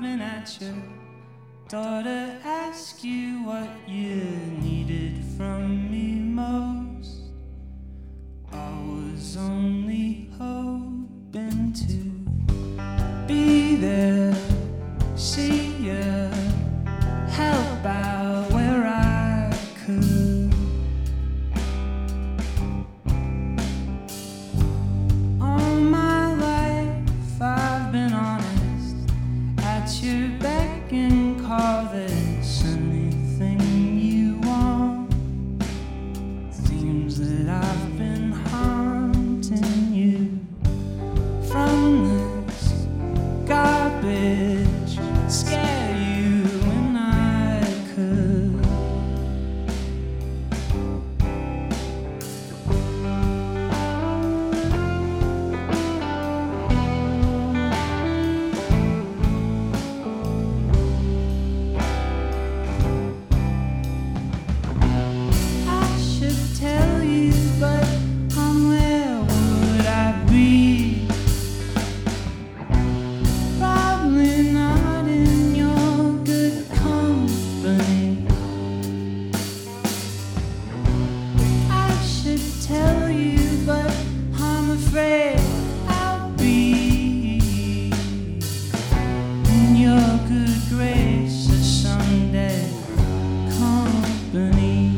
coming at your door to ask you what you needed from me most. I was only hoping to be there, see you, help out where I could. All my life I've been honest, at your beck and call. There's anything you want. Seems that I've been haunting you from this garbage, scare you when I could. I should tell you, but where would I be? Probably not in your good company. I should tell you, but I'm afraid I'll be in your good graces someday. Company.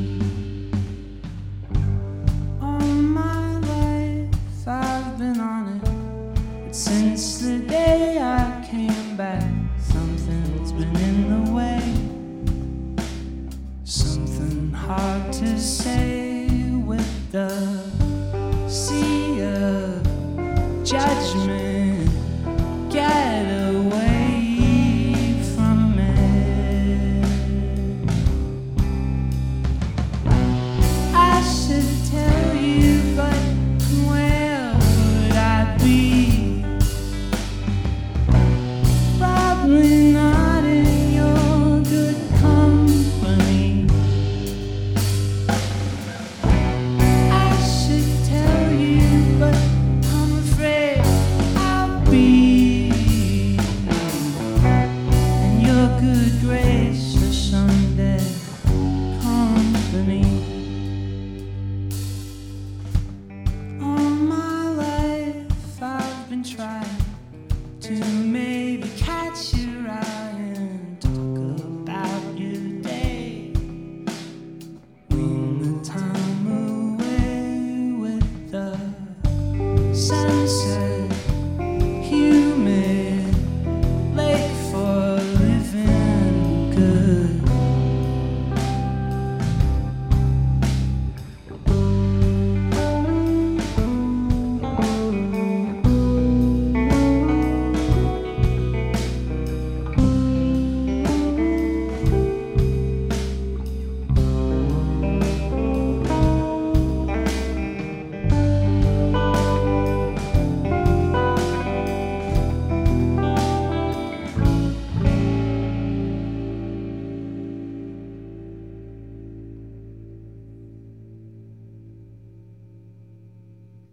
All my life I've been on it, but since the day I came back, something's been in the way. Something hard to say with the sea of judgment.